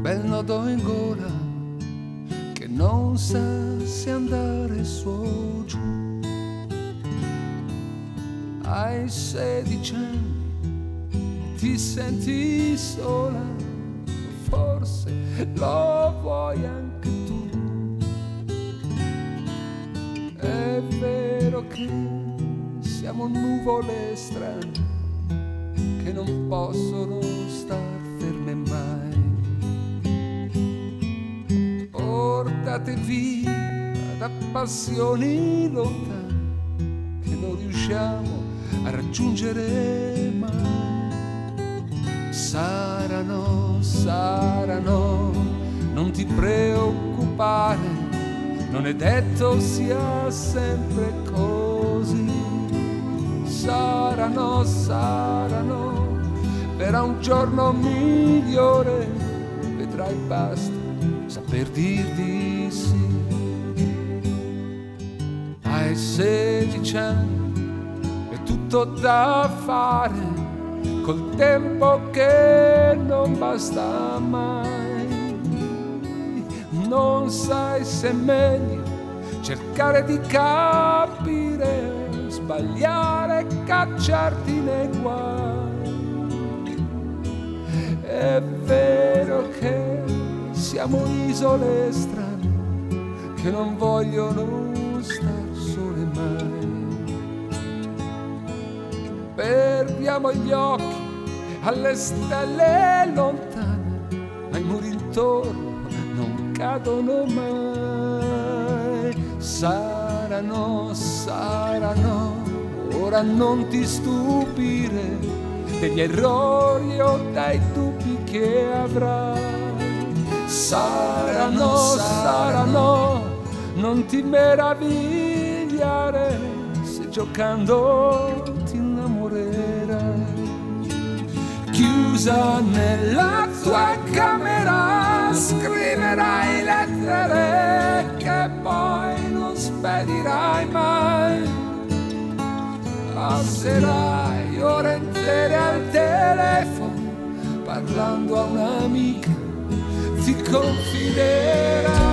quel nodo in gola che non sa se andare su o giù. Hai 16 anni, ti senti sola, forse lo vuoi anche tu. È vero che siamo nuvole strane che non possono star ferme mai. Portate via da passioni lontane che non riusciamo a raggiungere mai. Saranno, non ti preoccupare, non è detto sia sempre così. Saranno, verrà un giorno migliore, vedrai basta saper dir di sì. Hai 16 anni, è tutto da fare, col tempo che non basta mai. Non sai se è meglio cercare di capire, sbagliare, cacciarti nei guai. È vero che siamo isole strane che non vogliono star sole mai. Perdiamo gli occhi alle stelle lontane, ma i muri intorno non cadono mai. Saranno, ora non ti stupire degli errori o dai dubbi che avrai. Saranno, non ti meravigliare se giocando ti innamorerai. Chiusa nella tua camera scriverai lettere che poi non spedirai mai. Passerai ore intere al telefono parlando a un'amica, ti confiderai.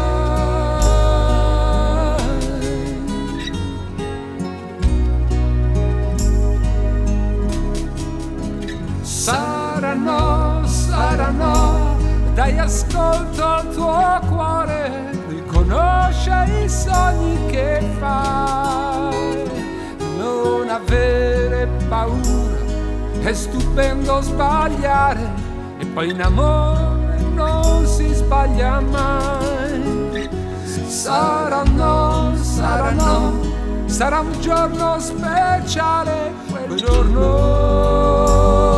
Saranno, dai ascolto al tuo cuore, riconosce i sogni che fai. Non avere paura, è stupendo sbagliare, e poi in amore non si sbaglia mai. Saranno, sarà un giorno speciale, quel giorno